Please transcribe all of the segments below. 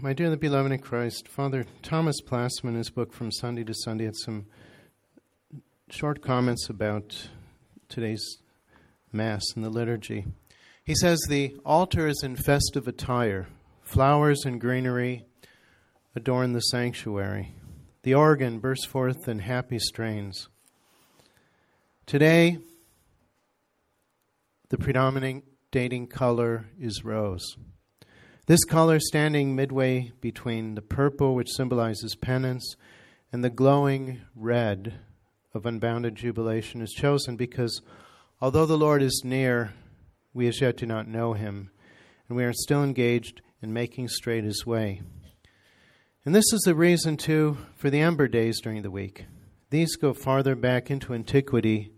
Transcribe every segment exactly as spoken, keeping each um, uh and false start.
My dearly beloved in Christ, Father Thomas Plasma, in his book From Sunday to Sunday, had some short comments about today's Mass and the liturgy. He says the altar is in festive attire. Flowers and greenery adorn the sanctuary. The organ bursts forth in happy strains. Today, the predominating color is rose. This color, standing midway between the purple, which symbolizes penance, and the glowing red of unbounded jubilation, is chosen because although the Lord is near, we as yet do not know him, and we are still engaged in making straight his way. And this is the reason, too, for the Ember Days during the week. These go farther back into antiquity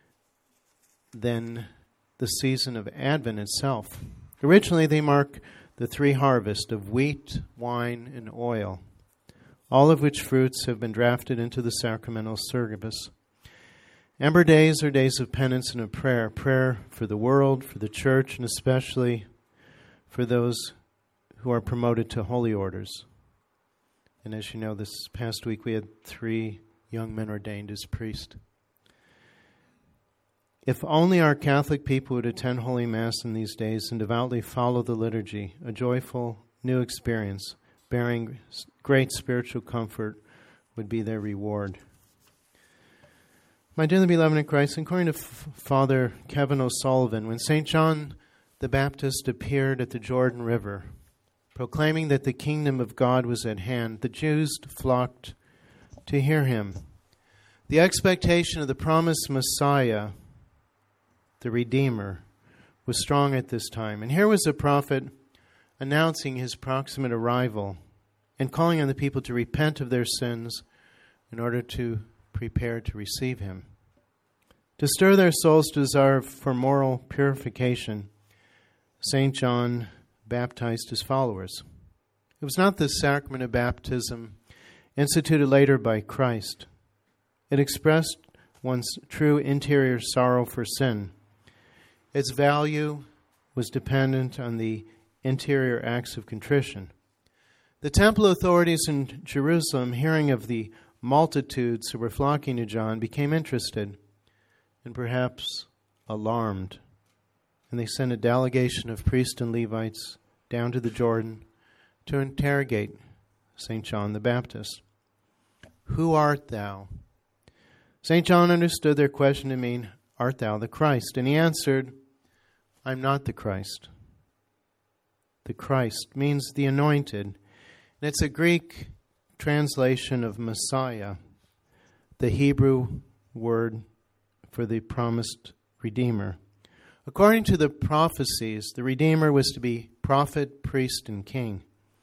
than the season of Advent itself. Originally, they mark the three harvests of wheat, wine, and oil, all of which fruits have been drafted into the sacramental service. Ember Days are days of penance and of prayer, prayer for the world, for the church, and especially for those who are promoted to holy orders. And as you know, this past week we had three young men ordained as priests. If only our Catholic people would attend Holy Mass in these days and devoutly follow the liturgy, a joyful new experience, bearing great spiritual comfort, would be their reward. My dearly beloved in Christ, according to F- Father Kevin O'Sullivan, when Saint John the Baptist appeared at the Jordan River, proclaiming that the kingdom of God was at hand, the Jews flocked to hear him. The expectation of the promised Messiah, the Redeemer, was strong at this time. And here was a prophet announcing his proximate arrival and calling on the people to repent of their sins in order to prepare to receive him. To stir their souls to desire for moral purification, Saint John baptized his followers. It was not the sacrament of baptism instituted later by Christ. It expressed one's true interior sorrow for sin. Its value was dependent on the interior acts of contrition. The temple authorities in Jerusalem, hearing of the multitudes who were flocking to John, became interested and perhaps alarmed. And they sent a delegation of priests and Levites down to the Jordan to interrogate Saint John the Baptist. Who art thou? Saint John understood their question to mean, art thou the Christ? And he answered, I'm not the Christ. The Christ means the anointed. And it's a Greek translation of Messiah, the Hebrew word for the promised Redeemer. According to the prophecies, the Redeemer was to be prophet, priest, and king.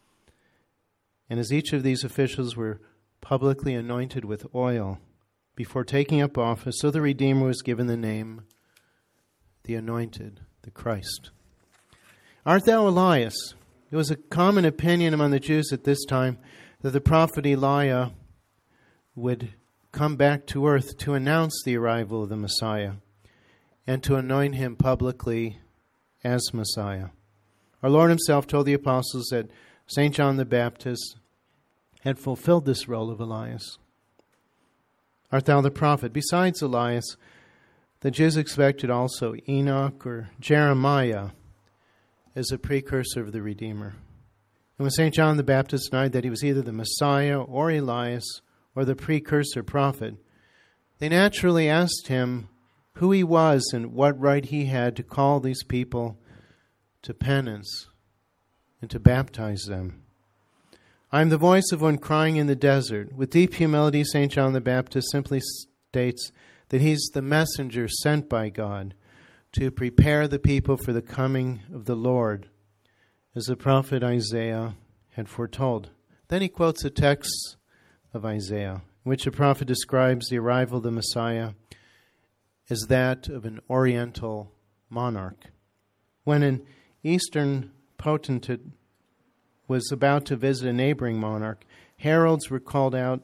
And as each of these officials were publicly anointed with oil before taking up office, so the Redeemer was given the name, the Anointed, the Christ. Art thou Elias? It was a common opinion among the Jews at this time that the prophet Elijah would come back to earth to announce the arrival of the Messiah and to anoint him publicly as Messiah. Our Lord himself told the apostles that Saint John the Baptist had fulfilled this role of Elias. Art thou the prophet? Besides Elias, the Jews expected also Enoch or Jeremiah as a precursor of the Redeemer. And when Saint John the Baptist denied that he was either the Messiah or Elias or the precursor prophet, they naturally asked him who he was and what right he had to call these people to penance and to baptize them. I am the voice of one crying in the desert. With deep humility, Saint John the Baptist simply states that he's the messenger sent by God to prepare the people for the coming of the Lord, as the prophet Isaiah had foretold. Then he quotes a text of Isaiah, in which the prophet describes the arrival of the Messiah as that of an oriental monarch. When an eastern potentate was about to visit a neighboring monarch, heralds were called out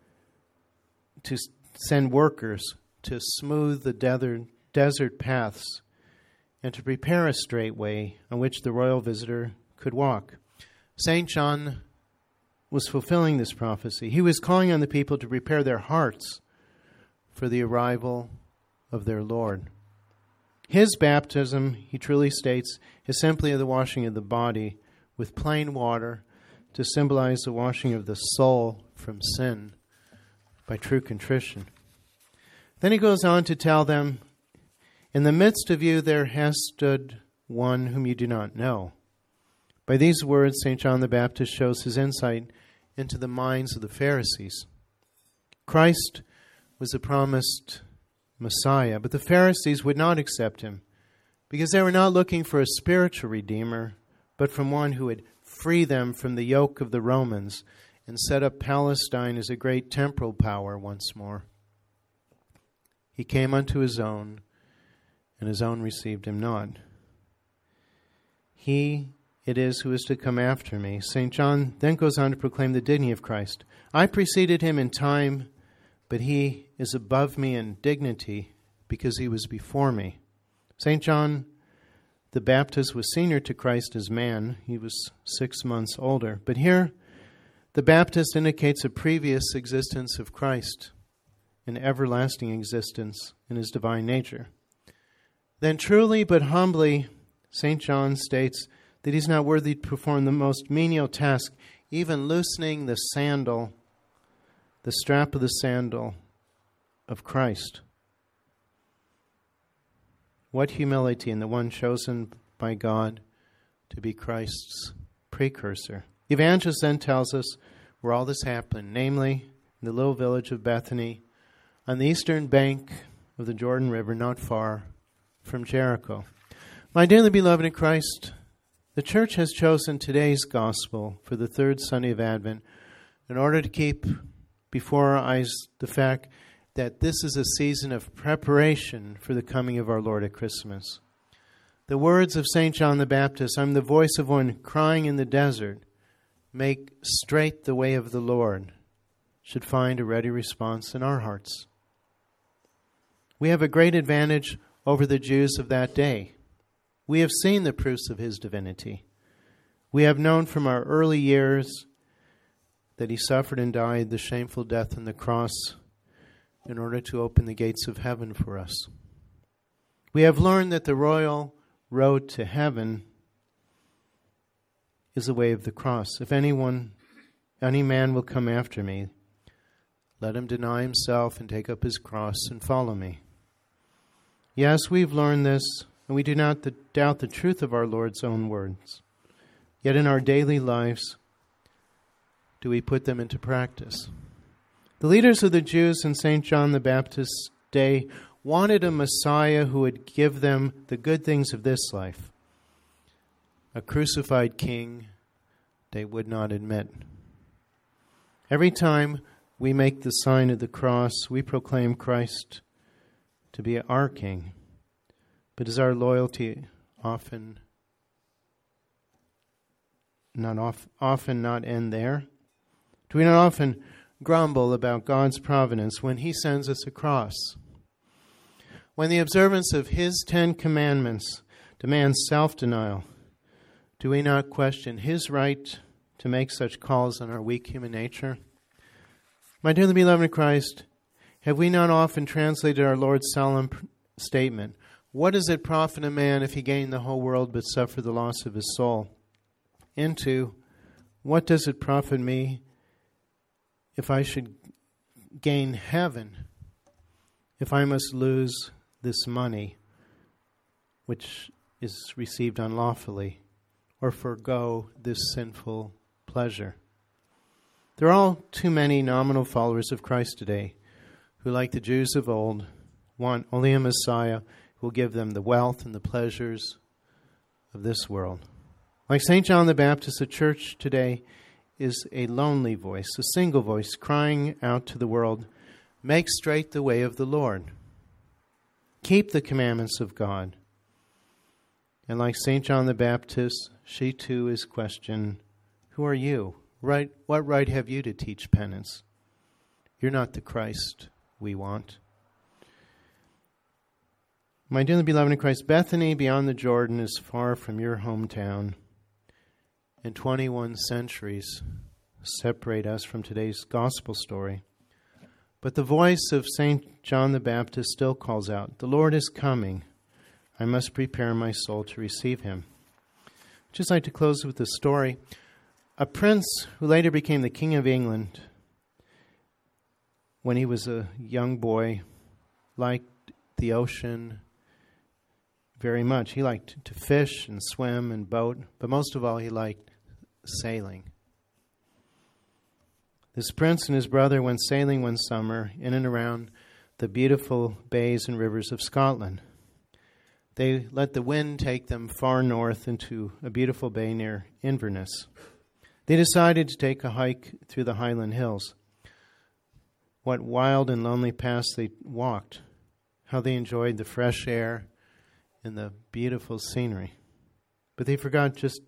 to send workers to smooth the desert, desert paths and to prepare a straight way on which the royal visitor could walk. Saint John was fulfilling this prophecy. He was calling on the people to prepare their hearts for the arrival of their Lord. His baptism, he truly states, is simply the washing of the body with plain water to symbolize the washing of the soul from sin by true contrition. Then he goes on to tell them, in the midst of you there has stood one whom you do not know. By these words, Saint John the Baptist shows his insight into the minds of the Pharisees. Christ was the promised Messiah, but the Pharisees would not accept him because they were not looking for a spiritual redeemer, but from one who would free them from the yoke of the Romans and set up Palestine as a great temporal power once more. He came unto his own, and his own received him not. He it is who is to come after me. Saint John then goes on to proclaim the dignity of Christ. I preceded him in time, but he is above me in dignity because he was before me. Saint John the Baptist was senior to Christ as man. He was six months older. But here, the Baptist indicates a previous existence of Christ, an everlasting existence in his divine nature. Then truly but humbly, Saint John states that he's not worthy to perform the most menial task, even loosening the sandal, the strap of the sandal of Christ. What humility in the one chosen by God to be Christ's precursor. The evangelist then tells us where all this happened, namely in the little village of Bethany on the eastern bank of the Jordan River, not far from Jericho. My dearly beloved in Christ, the Church has chosen today's gospel for the third Sunday of Advent in order to keep before our eyes the fact that this is a season of preparation for the coming of our Lord at Christmas. The words of Saint John the Baptist, I'm the voice of one crying in the desert, make straight the way of the Lord, should find a ready response in our hearts. We have a great advantage over the Jews of that day. We have seen the proofs of his divinity. We have known from our early years that he suffered and died the shameful death on the cross in order to open the gates of heaven for us. We have learned that the royal road to heaven is the way of the cross. If anyone, any man will come after me, let him deny himself and take up his cross and follow me. Yes, we've learned this, and we do not doubt the truth of our Lord's own words. Yet in our daily lives, do we put them into practice? The leaders of the Jews in Saint John the Baptist's day wanted a Messiah who would give them the good things of this life. A crucified king they would not admit. Every time we make the sign of the cross, we proclaim Christ to be our king. But is our loyalty often not off, often not end there? Do we not often grumble about God's providence when he sends us a cross? When the observance of his Ten Commandments demands self-denial, do we not question his right to make such calls on our weak human nature? My dearly beloved in Christ, have we not often translated our Lord's solemn statement, what does it profit a man if he gain the whole world but suffer the loss of his soul, into, what does it profit me if I should gain heaven, if I must lose this money, which is received unlawfully, or forego this sinful pleasure? There are all too many nominal followers of Christ today who, like the Jews of old, want only a Messiah who will give them the wealth and the pleasures of this world. Like Saint John the Baptist, the church today is a lonely voice, a single voice crying out to the world, make straight the way of the Lord. Keep the commandments of God. And like Saint John the Baptist, she too is questioned, who are you? Right? What right have you to teach penance? You're not the Christ we want. My dearly beloved in Christ, Bethany beyond the Jordan is far from your hometown. and twenty-one centuries separate us from today's gospel story. But the voice of Saint John the Baptist still calls out, "The Lord is coming. I must prepare my soul to receive him." I'd just like to close with a story. A prince who later became the King of England, when he was a young boy, liked the ocean very much. He liked to fish and swim and boat, but most of all he liked sailing. This prince and his brother went sailing one summer in and around the beautiful bays and rivers of Scotland. They let the wind take them far north into a beautiful bay near Inverness. They decided to take a hike through the Highland Hills. What wild and lonely paths they walked. How they enjoyed the fresh air and the beautiful scenery. But they forgot just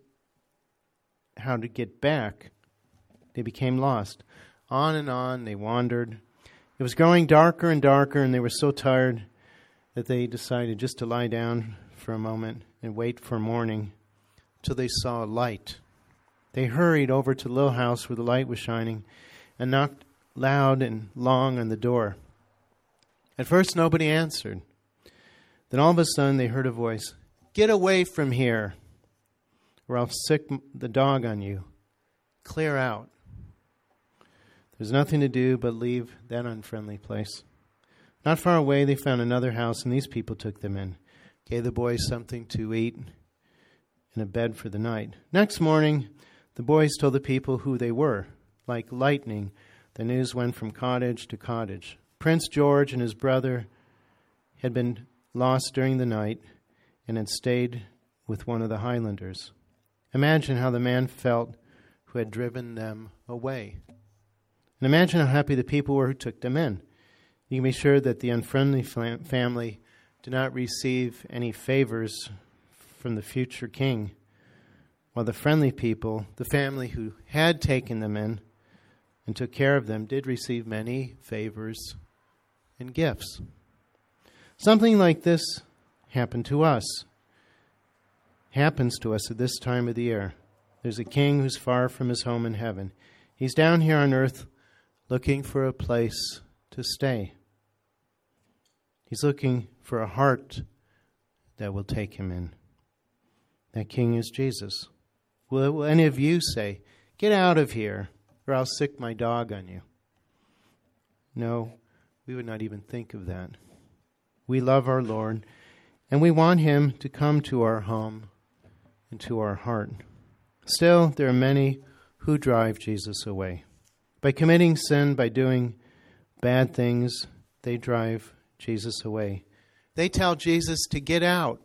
how to get back. They became lost. On and on they wandered. It was growing darker and darker, and they were so tired that they decided just to lie down for a moment and wait for morning till they saw a light. They hurried over to the little house where the light was shining and knocked loud and long on the door. At first nobody answered. Then all of a sudden they heard a voice, "Get away from here, or I'll sick the dog on you. Clear out." There's nothing to do but leave that unfriendly place. Not far away they found another house, and these people took them in, gave the boys something to eat and a bed for the night. Next morning, the boys told the people who they were. Like lightning, the news went from cottage to cottage. Prince George and his brother had been lost during the night and had stayed with one of the Highlanders. Imagine how the man felt who had driven them away. And imagine how happy the people were who took them in. You can be sure that the unfriendly fam- family did not receive any favors from the future king, while the friendly people, the family who had taken them in and took care of them, did receive many favors and gifts. Something like this happened to us. Happens to us at this time of the year. There's a king who's far from his home in heaven. He's down here on earth looking for a place to stay. He's looking for a heart that will take him in. That king is Jesus. Will, will any of you say, "Get out of here, or I'll sick my dog on you"? No, we would not even think of that. We love our Lord, and we want him to come to our home and to our heart. Still, there are many who drive Jesus away. By committing sin, by doing bad things, they drive Jesus away. They tell Jesus to get out.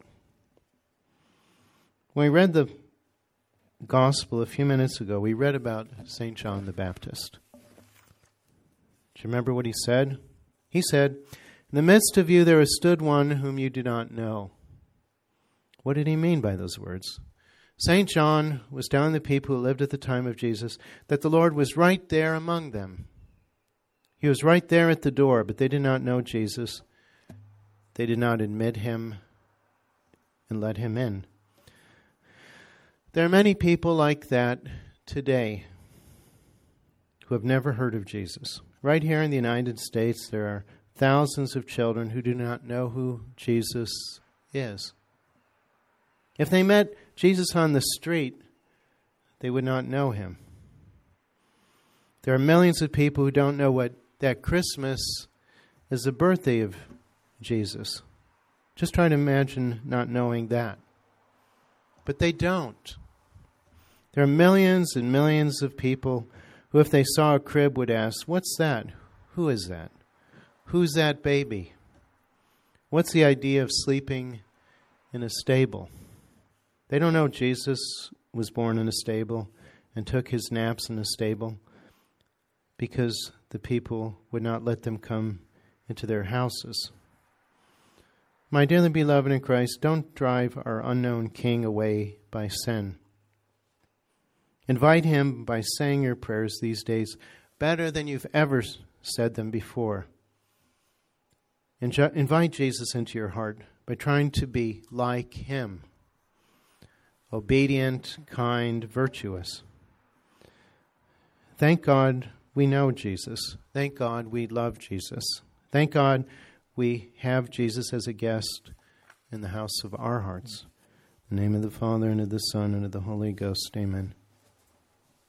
When we read the gospel a few minutes ago, we read about Saint John the Baptist. Do you remember what he said? He said, "In the midst of you there has stood one whom you do not know." What did he mean by those words? Saint John was telling the people who lived at the time of Jesus that the Lord was right there among them. He was right there at the door, but they did not know Jesus. They did not admit him and let him in. There are many people like that today who have never heard of Jesus. Right here in the United States, there are thousands of children who do not know who Jesus is. If they met Jesus on the street, they would not know him. There are millions of people who don't know what that Christmas is the birthday of Jesus. Just try to imagine not knowing that. But they don't. There are millions and millions of people who, if they saw a crib, would ask, "What's that? Who is that? Who's that baby? What's the idea of sleeping in a stable?" They don't know Jesus was born in a stable and took his naps in a stable because the people would not let them come into their houses. My dearly beloved in Christ, don't drive our unknown King away by sin. Invite him by saying your prayers these days better than you've ever said them before. Injo- invite Jesus into your heart by trying to be like him. obedient, kind, virtuous. Thank God we know Jesus. Thank God we love Jesus. Thank God we have Jesus as a guest in the house of our hearts. In the name of the Father, and of the Son, and of the Holy Ghost. Amen.